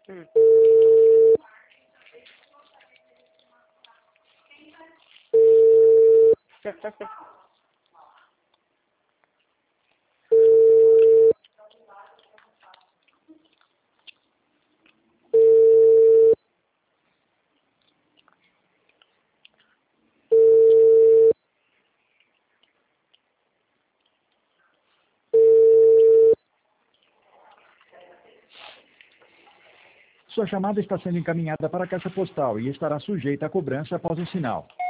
Hum. Sua chamada está sendo encaminhada para a caixa postal e estará sujeita a cobrança após o sinal.